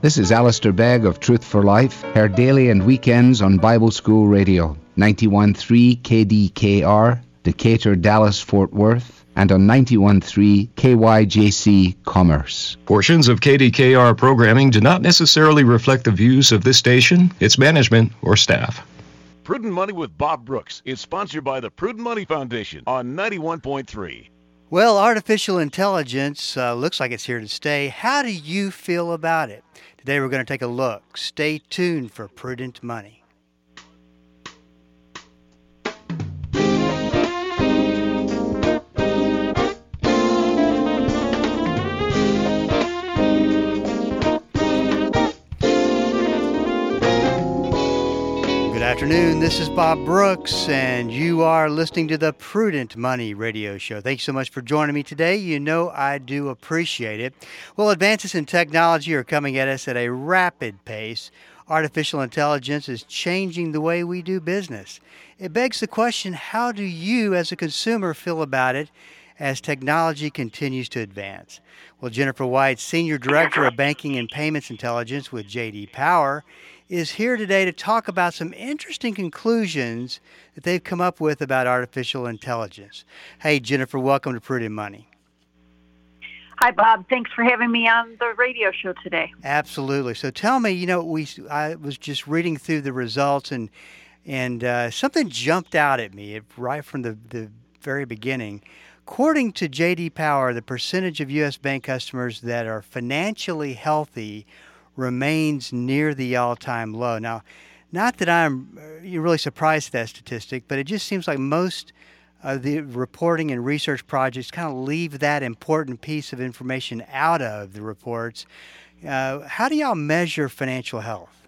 This is Alistair Begg of Truth for Life, heard daily and weekends on Bible School Radio, 91.3 KDKR, Decatur, Dallas, Fort Worth, and on 91.3 KYJC Commerce. Portions of KDKR programming do not necessarily reflect the views of this station, its management, or staff. Prudent Money with Bob Brooks is sponsored by the Prudent Money Foundation on 91.3. Well, artificial intelligence looks like it's here to stay. How do you feel about it? Today we're going to take a look. Stay tuned for Prudent Money. Good afternoon, this is Bob Brooks, and you are listening to the Prudent Money Radio Show. Thanks so much for joining me today. You know I do appreciate it. Well, advances in technology are coming at us at a rapid pace. Artificial intelligence is changing the way we do business. It begs the question, how do you as a consumer feel about it as technology continues to advance? Well, Jennifer White, Senior Director of Banking and Payments Intelligence with J.D. Power, is here today to talk about some interesting conclusions that they've come up with about artificial intelligence. Hey, Jennifer, welcome to Prudent Money. Hi, Bob. Thanks for having me on the radio show today. Absolutely. So tell me, I was just reading through the results, and something jumped out at me right from the very beginning. According to J.D. Power, the percentage of U.S. bank customers that are financially healthy remains near the all-time low. Now, not that I'm really surprised at that statistic, but it just seems like most of the reporting and research projects kind of leave that important piece of information out of the reports. How do y'all measure financial health?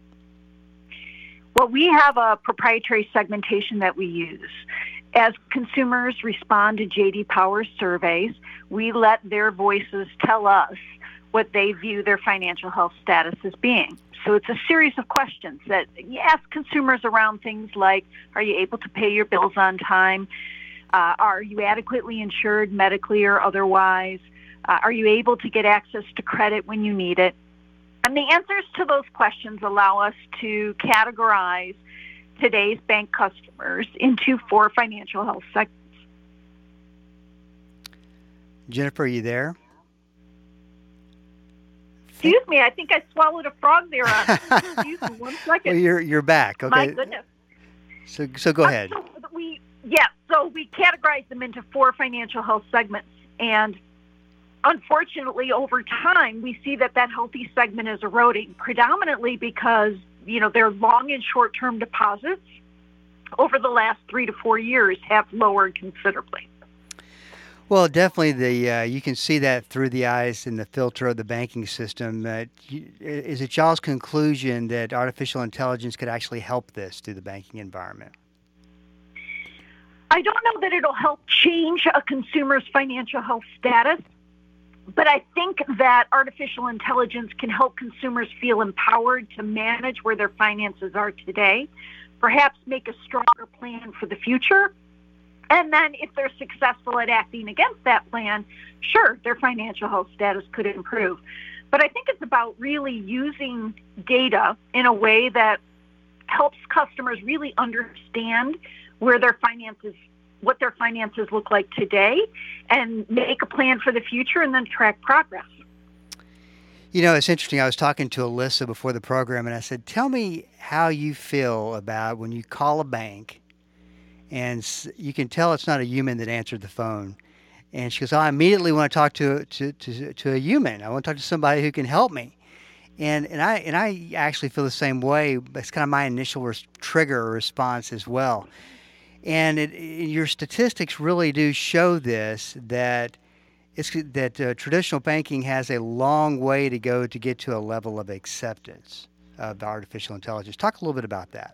Well, we have a proprietary segmentation that we use. As consumers respond to J.D. Power surveys, we let their voices tell us what they view their financial health status as being. So it's a series of questions that you ask consumers around things like, are you able to pay your bills on time? Are you adequately insured medically or otherwise? Are you able to get access to credit when you need it? And the answers to those questions allow us to categorize today's bank customers into 4 financial health segments. Jennifer, are you there? Excuse me, I think I swallowed a frog there. Excuse me, 1 second. Well, you're back. Okay. My goodness. So go ahead. So we categorize them into 4 financial health segments, and unfortunately, over time, we see that healthy segment is eroding, predominantly because their long and short-term deposits over the last 3 to 4 years have lowered considerably. Well, definitely, you can see that through the eyes and the filter of the banking system. Is it y'all's conclusion that artificial intelligence could actually help this through the banking environment? I don't know that it'll help change a consumer's financial health status, but I think that artificial intelligence can help consumers feel empowered to manage where their finances are today, perhaps make a stronger plan for the future. And then if they're successful at acting against that plan, sure, their financial health status could improve. But I think it's about really using data in a way that helps customers really understand where their finances, what their finances look like today, and make a plan for the future and then track progress. It's interesting. I was talking to Alyssa before the program, and I said, tell me how you feel about when you call a bank and you can tell it's not a human that answered the phone. And she goes, I immediately want to talk to a human. I want to talk to somebody who can help me. And I actually feel the same way. It's kind of my initial trigger or response as well. And your statistics really do show this, that traditional banking has a long way to go to get to a level of acceptance of artificial intelligence. Talk a little bit about that.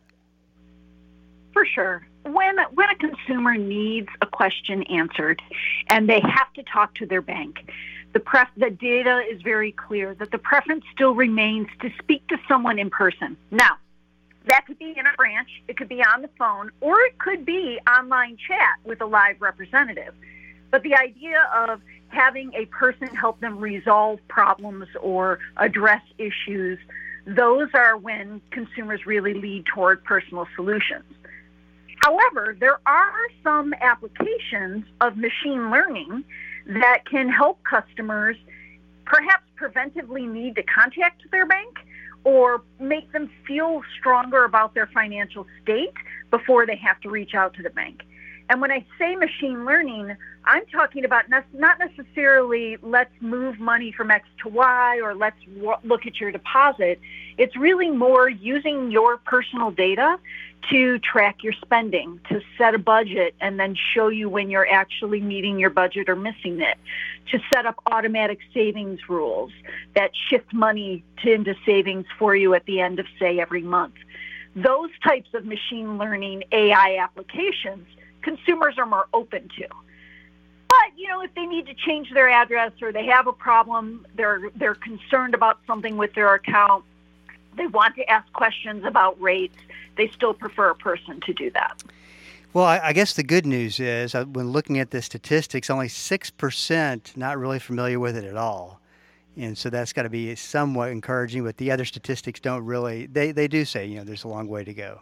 For sure. When a consumer needs a question answered and they have to talk to their bank, the data is very clear that the preference still remains to speak to someone in person. Now, that could be in a branch, it could be on the phone, or it could be online chat with a live representative. But the idea of having a person help them resolve problems or address issues, those are when consumers really lead toward personal solutions. However, there are some applications of machine learning that can help customers perhaps preventively need to contact their bank or make them feel stronger about their financial state before they have to reach out to the bank. And when I say machine learning, I'm talking about not necessarily let's move money from X to Y or let's look at your deposit. It's really more using your personal data to track your spending, to set a budget and then show you when you're actually meeting your budget or missing it, to set up automatic savings rules that shift money into savings for you at the end of, say, every month. Those types of machine learning AI applications consumers are more open to. But, if they need to change their address or they have a problem, they're concerned about something with their account, they want to ask questions about rates, they still prefer a person to do that. Well, I guess the good news is when looking at the statistics, only 6% not really familiar with it at all. And so that's got to be somewhat encouraging, but the other statistics don't really, they do say, there's a long way to go.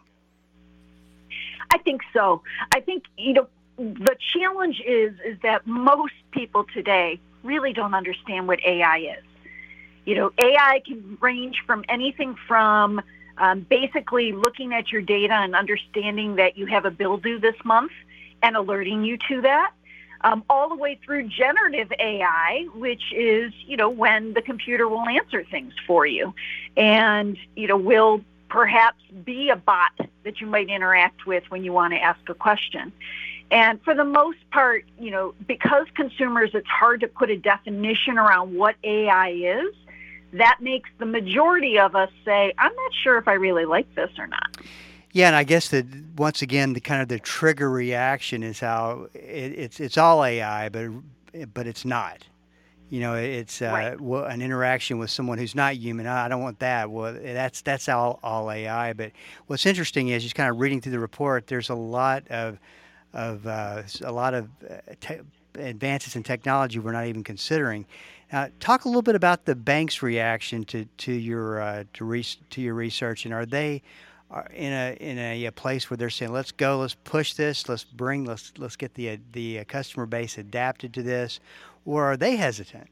I think so. I think, the challenge is that most people today really don't understand what AI is. AI can range from anything from basically looking at your data and understanding that you have a bill due this month and alerting you to that, all the way through generative AI, which is, when the computer will answer things for you and, will perhaps be a bot that you might interact with when you want to ask a question. And for the most part, because consumers, it's hard to put a definition around what AI is, that makes the majority of us say, I'm not sure if I really like this or not. Yeah, and I guess that once again, the trigger reaction is how it's all AI, but it's not. It's right. An interaction with someone who's not human. I don't want that. Well, that's all AI. But what's interesting is just kind of reading through the report. There's a lot of advances in technology we're not even considering. Talk a little bit about the bank's reaction to your research, and are they in a place where they're saying, let's go, let's push this, let's get the customer base adapted to this, or are they hesitant?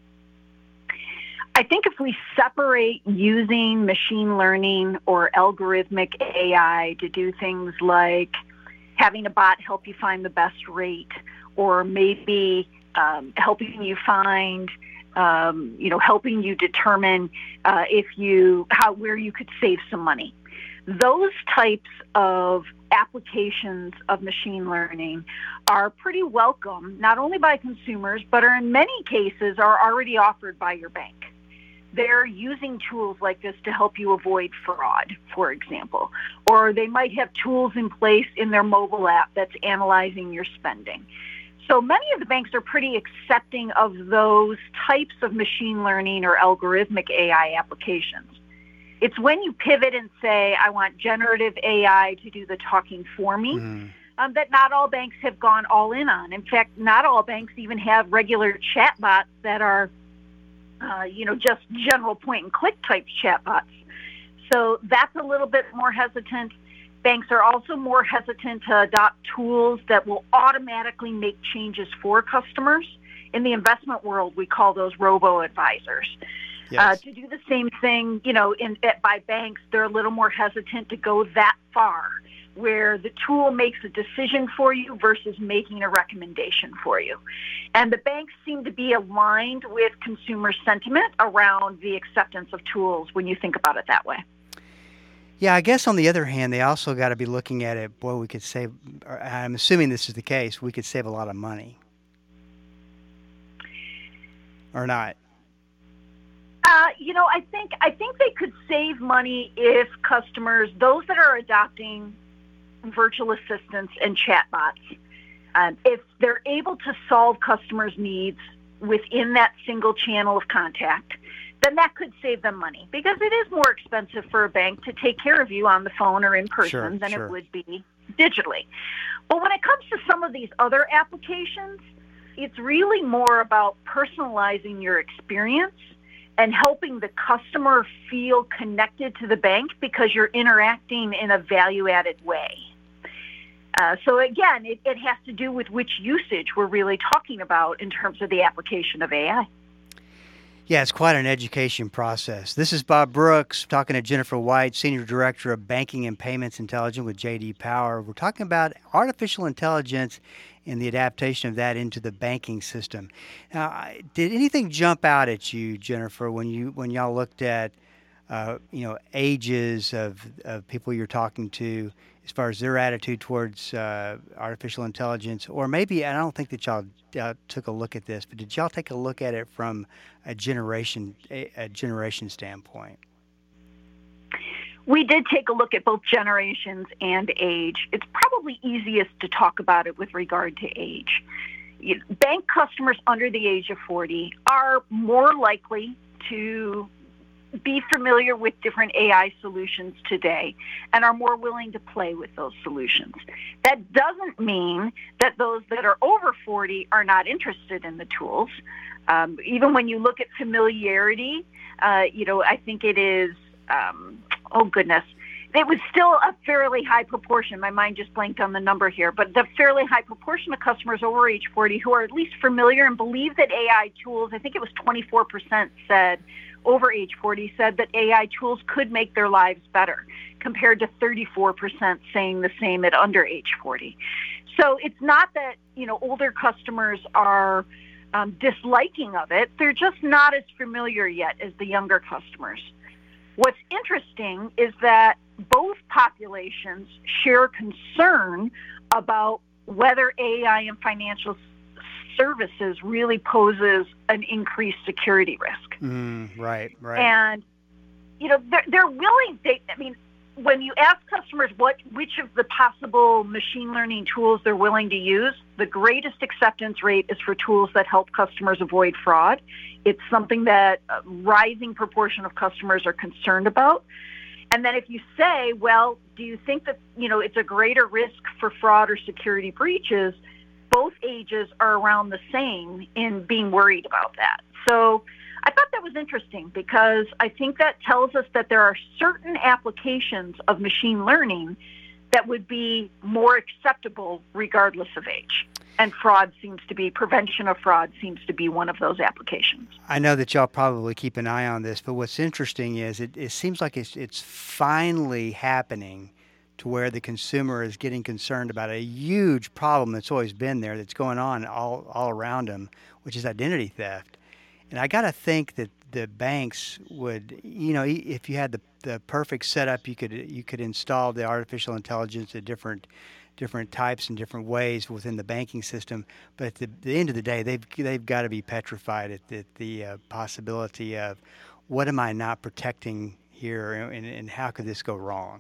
I think if we separate using machine learning or algorithmic AI to do things like having a bot help you find the best rate, or maybe helping you find, helping you determine where you could save some money. Those types of applications of machine learning are pretty welcome, not only by consumers, but are in many cases are already offered by your bank. They're using tools like this to help you avoid fraud, for example, or they might have tools in place in their mobile app that's analyzing your spending. So many of the banks are pretty accepting of those types of machine learning or algorithmic AI applications. It's when you pivot and say, I want generative AI to do the talking for me, that not all banks have gone all in on. In fact, not all banks even have regular chatbots that are, just general point-and-click type chatbots. So that's a little bit more hesitant. Banks are also more hesitant to adopt tools that will automatically make changes for customers. In the investment world, we call those robo-advisors. Yes. To do the same thing, by banks, they're a little more hesitant to go that far, where the tool makes a decision for you versus making a recommendation for you. And the banks seem to be aligned with consumer sentiment around the acceptance of tools when you think about it that way. Yeah, I guess on the other hand, they also got to be looking at it, boy, we could save, I'm assuming this is the case, we could save a lot of money. Or not? I think they could save money if customers, those that are adopting virtual assistants and chatbots, if they're able to solve customers' needs within that single channel of contact, then that could save them money, because it is more expensive for a bank to take care of you on the phone or in person than it would be digitally. But when it comes to some of these other applications, it's really more about personalizing your experience and helping the customer feel connected to the bank because you're interacting in a value-added way. So again, it has to do with which usage we're really talking about in terms of the application of AI. Yeah, it's quite an education process. This is Bob Brooks talking to Jennifer White, Senior Director of Banking and Payments Intelligence with J.D. Power. We're talking about artificial intelligence and the adaptation of that into the banking system. Now, did anything jump out at you, Jennifer, when y'all looked at ages of people you're talking to, as far as their attitude towards artificial intelligence? Or maybe, I don't think that y'all took a look at this, but did y'all take a look at it from a generation standpoint? We did take a look at both generations and age. It's probably easiest to talk about it with regard to age. Bank customers under the age of 40 are more likely to be familiar with different AI solutions today and are more willing to play with those solutions. That doesn't mean that those that are over 40 are not interested in the tools. Even when you look at familiarity, I think it is, it was still a fairly high proportion. My mind just blanked on the number here, but the fairly high proportion of customers over age 40 who are at least familiar and believe that AI tools, I think it was 24% said, over age 40 said that AI tools could make their lives better, compared to 34% saying the same at under age 40. So it's not that, older customers are disliking of it. They're just not as familiar yet as the younger customers. What's interesting is that both populations share concern about whether AI in financial services really poses an increased security risk. Right. And, they're willing, when you ask customers which of the possible machine learning tools they're willing to use, the greatest acceptance rate is for tools that help customers avoid fraud. It's something that a rising proportion of customers are concerned about. And then if you say, well, do you think that, it's a greater risk for fraud or security breaches, both ages are around the same in being worried about that. So I thought that was interesting because I think that tells us that there are certain applications of machine learning that would be more acceptable regardless of age. And prevention of fraud seems to be one of those applications. I know that y'all probably keep an eye on this, but what's interesting is it seems like it's finally happening to where the consumer is getting concerned about a huge problem that's always been there, that's going on all around them, which is identity theft. And I got to think that the banks would, if you had the perfect setup, you could install the artificial intelligence at different types and different ways within the banking system. But at the end of the day, they've got to be petrified at the possibility of what am I not protecting here, and how could this go wrong?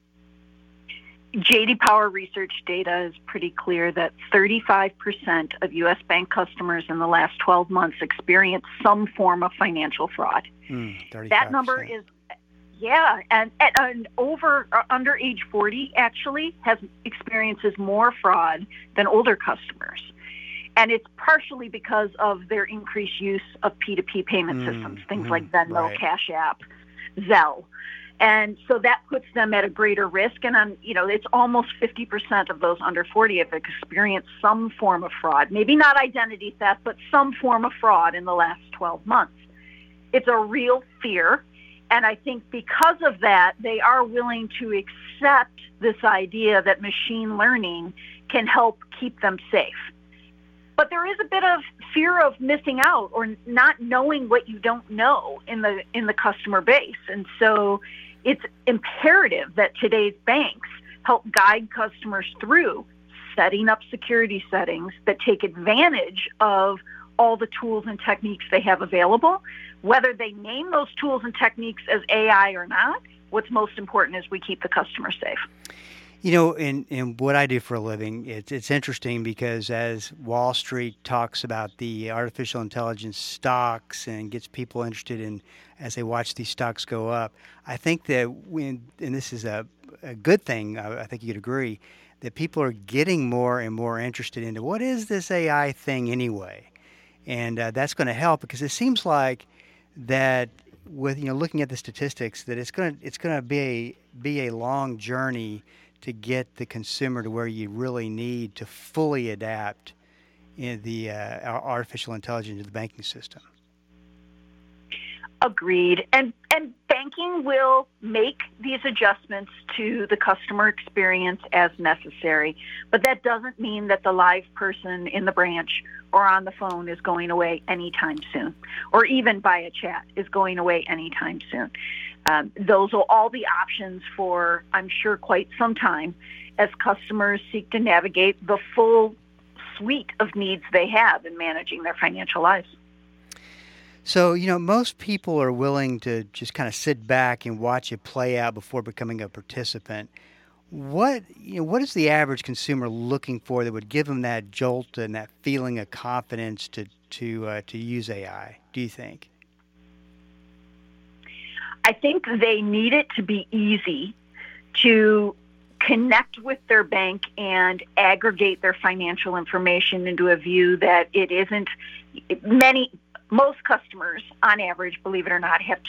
J.D. Power research data is pretty clear that 35% of U.S. bank customers in the last 12 months experienced some form of financial fraud. 35%. That number is, and under age 40 actually experiences more fraud than older customers. And it's partially because of their increased use of P2P payment systems, things like Venmo, right, Cash App, Zelle. And so that puts them at a greater risk. And, it's almost 50% of those under 40 have experienced some form of fraud, maybe not identity theft, but some form of fraud in the last 12 months. It's a real fear. And I think because of that, they are willing to accept this idea that machine learning can help keep them safe. But there is a bit of fear of missing out or not knowing what you don't know in the customer base. And so it's imperative that today's banks help guide customers through setting up security settings that take advantage of all the tools and techniques they have available. Whether they name those tools and techniques as AI or not, what's most important is we keep the customer safe. In what I do for a living, it's interesting because as Wall Street talks about the artificial intelligence stocks and gets people interested in as they watch these stocks go up, I think that and this is a good thing, I think you'd agree, that people are getting more and more interested into what is this AI thing anyway, and that's going to help because it seems like that with looking at the statistics that it's going to be a long journey to get the consumer to where you really need to fully adapt in the artificial intelligence to the banking system. Agreed. And banking will make these adjustments to the customer experience as necessary. But that doesn't mean that the live person in the branch or on the phone is going away anytime soon, or even by a chat is going away anytime soon. Those will all be options for, I'm sure, quite some time as customers seek to navigate the full suite of needs they have in managing their financial lives. So, most people are willing to just kind of sit back and watch it play out before becoming a participant. What is the average consumer looking for that would give them that jolt and that feeling of confidence to use AI, do you think? I think they need it to be easy to connect with their bank and aggregate their financial information into a view that it isn't most customers, on average, believe it or not, have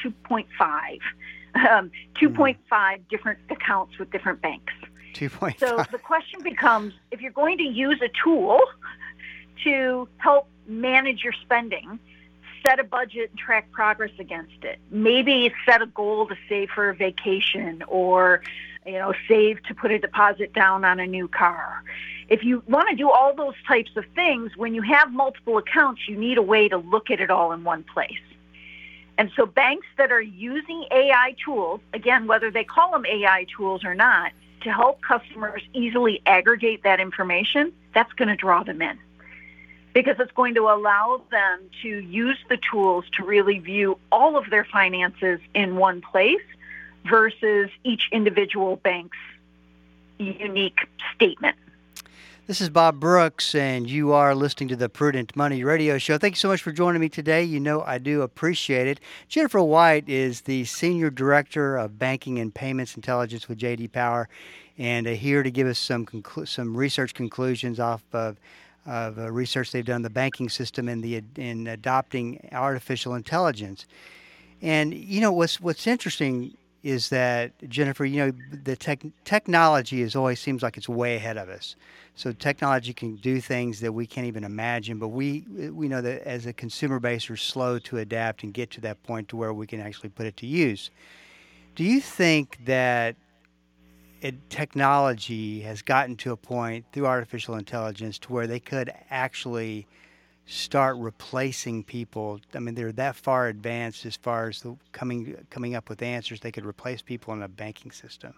2.5 different accounts with different banks. 2.5. So the question becomes, if you're going to use a tool to help manage your spending, set a budget and track progress against it. Maybe set a goal to save for a vacation or, save to put a deposit down on a new car. If you want to do all those types of things, when you have multiple accounts, you need a way to look at it all in one place. And so banks that are using AI tools, again, whether they call them AI tools or not, to help customers easily aggregate that information, that's going to draw them in. Because it's going to allow them to use the tools to really view all of their finances in one place versus each individual bank's unique statement. This is Bob Brooks, and you are listening to the Prudent Money Radio Show. Thank you so much for joining me today. I do appreciate it. Jennifer White is the Senior Director of Banking and Payments Intelligence with J.D. Power, and here to give us some research conclusions off of research they've done in the banking system in adopting artificial intelligence. And what's interesting is that, Jennifer, the technology always seems like it's way ahead of us. So technology can do things that we can't even imagine, but we know that as a consumer base, we're slow to adapt and get to that point to where we can actually put it to use. Do you think that technology has gotten to a point through artificial intelligence to where they could actually start replacing people? I mean, they're that far advanced as far as coming up with answers. They could replace people in a banking system.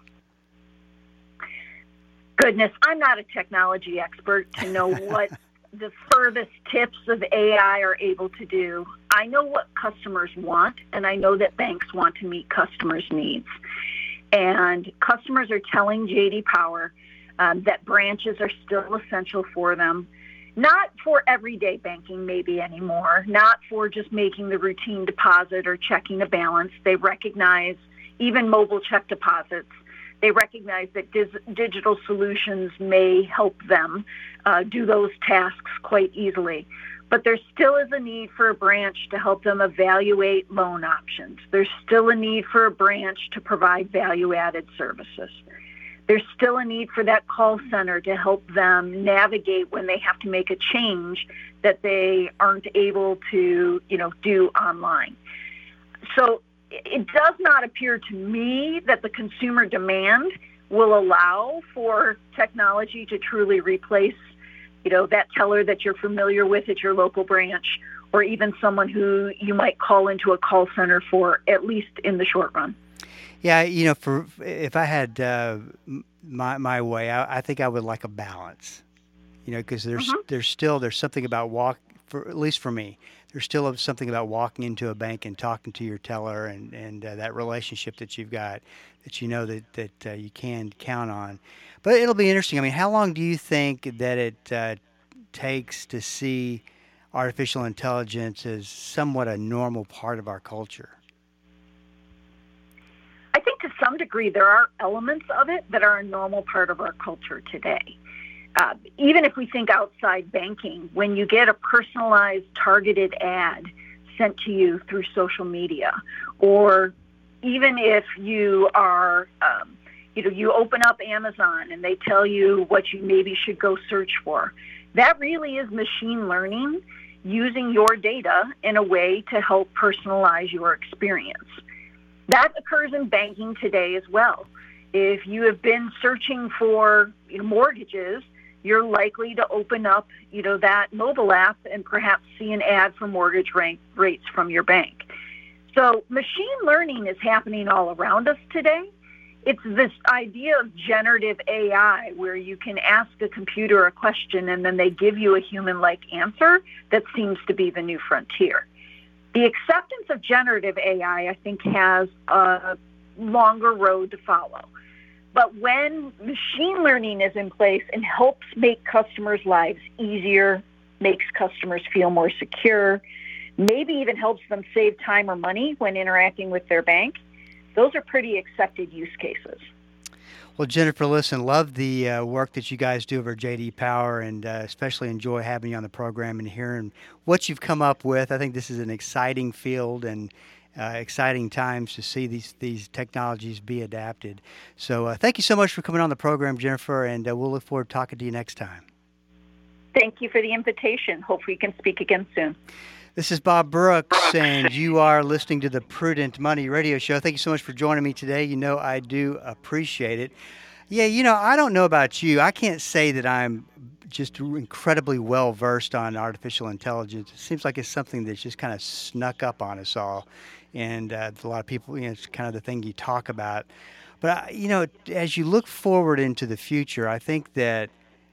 Goodness, I'm not a technology expert to know what the furthest tips of AI are able to do. I know what customers want, and I know that banks want to meet customers' needs. And customers are telling J.D. Power that branches are still essential for them, not for everyday banking maybe anymore, not for just making the routine deposit or checking a balance. They recognize even mobile check deposits. They recognize that digital solutions may help them do those tasks quite easily. But there still is a need for a branch to help them evaluate loan options. There's still a need for a branch to provide value-added services. There's still a need for that call center to help them navigate when they have to make a change that they aren't able to, do online. So it does not appear to me that the consumer demand will allow for technology to truly replace, that teller that you're familiar with at your local branch, or even someone who you might call into a call center for, at least in the short run. Yeah, if I had my way, I think I would like a balance, because there's something about at least for me, there's still something about walking into a bank and talking to your teller and that relationship that you've got that you can count on. But it'll be interesting. I mean, how long do you think that it takes to see artificial intelligence as somewhat a normal part of our culture? I think to some degree, there are elements of it that are a normal part of our culture today. Even if we think outside banking, when you get a personalized, targeted ad sent to you through social media, or even if you are, you open up Amazon and they tell you what you maybe should go search for, that really is machine learning using your data in a way to help personalize your experience. That occurs in banking today as well. If you have been searching for mortgages, you're likely to open up, that mobile app and perhaps see an ad for mortgage rates from your bank. So machine learning is happening all around us today. It's this idea of generative AI where you can ask a computer a question and then they give you a human-like answer that seems to be the new frontier. The acceptance of generative AI, I think, has a longer road to follow. But when machine learning is in place and helps make customers' lives easier, makes customers feel more secure, maybe even helps them save time or money when interacting with their bank, those are pretty accepted use cases. Well, Jennifer, listen, love the work that you guys do over J.D. Power, and especially enjoy having you on the program and hearing what you've come up with. I think this is an exciting field and exciting times to see these technologies be adapted. So thank you so much for coming on the program, Jennifer, and we'll look forward to talking to you next time. Thank you for the invitation. Hope we can speak again soon. This is Bob Brooks, and you are listening to the Prudent Money Radio Show. Thank you so much for joining me today. I do appreciate it. Yeah, I don't know about you. I can't say that I'm just incredibly well-versed on artificial intelligence. It seems like it's something that's just kind of snuck up on us all. And a lot of people, it's kind of the thing you talk about. But, as you look forward into the future, I think that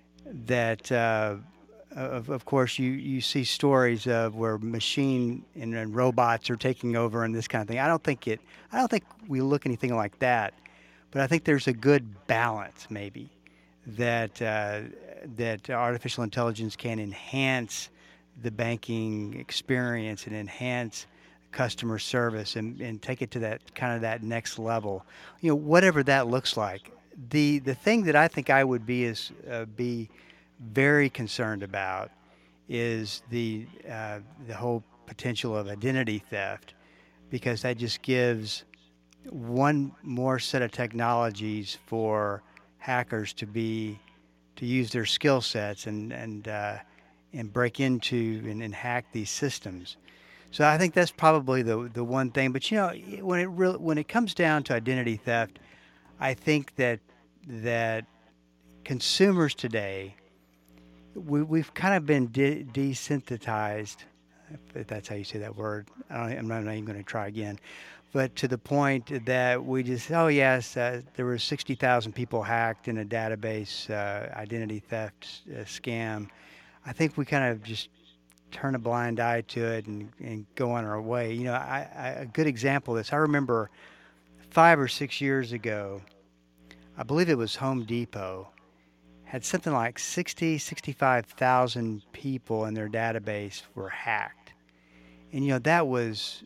of course, you see stories of where machine and robots are taking over and this kind of thing. I don't think we look anything like that, but I think there's a good balance maybe that artificial intelligence can enhance the banking experience and enhance customer service and take it to that next level. Whatever that looks like. The thing that I think I would be very concerned about is the whole potential of identity theft, because that just gives one more set of technologies for hackers to use their skill sets and break into and hack these systems. So I think that's probably the one thing. But when it comes down to identity theft, I think that consumers today, we've kind of been desensitized, if that's how you say that word. I'm not even going to try again. But to the point that we just, there were 60,000 people hacked in a database identity theft scam. I think we kind of just turn a blind eye to it and go on our way. A good example of this, I remember 5 or 6 years ago, I believe it was Home Depot, had something like 65,000 people in their database were hacked. And, that was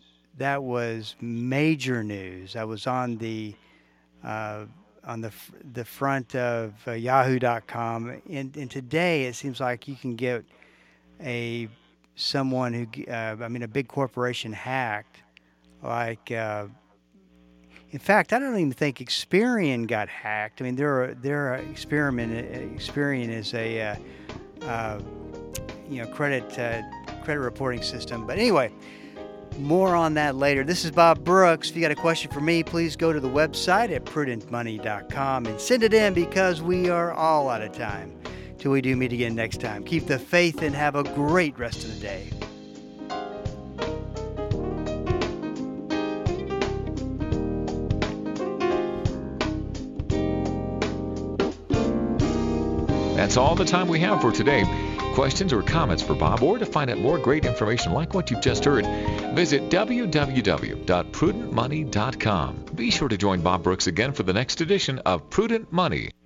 major news. I was on the front of Yahoo.com, and today it seems like you can get a big corporation hacked. Like, in fact, I don't even think Experian got hacked. I mean, Experian is a credit reporting system. But anyway, more on that later. This is Bob Brooks. If you got a question for me, please go to the website at prudentmoney.com and send it in, because we are all out of time. Till we do meet again next time. Keep the faith and have a great rest of the day. That's all the time we have for today. Questions or comments for Bob, or to find out more great information like what you've just heard, visit www.prudentmoney.com. Be sure to join Bob Brooks again for the next edition of Prudent Money.